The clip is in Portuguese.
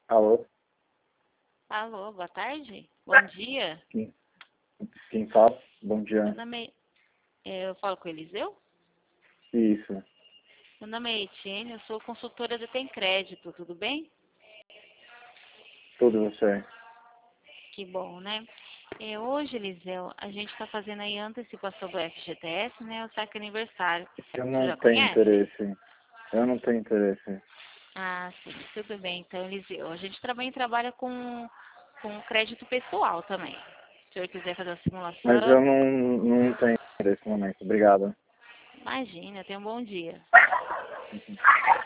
Alô? Alô, boa tarde? Bom dia. Quem fala? Bom dia. Meu nome eu falo com o Eliseu? Isso. Meu nome é Etienne, eu sou consultora do Tem Crédito, tudo bem? Tudo você. Que bom, né? Hoje, Eliseu, a gente está fazendo aí a antecipação do FGTS, né? O saque aniversário. Eu Você não já tenho conhece? interesse. Eu não tenho interesse. Ah, sim, tudo bem. Então, Eliseu, a gente também trabalha com crédito pessoal também. Se o senhor quiser fazer uma Mas eu simulação, não tenho interesse no momento. Obrigado. imagina, tenha um bom dia. Uhum.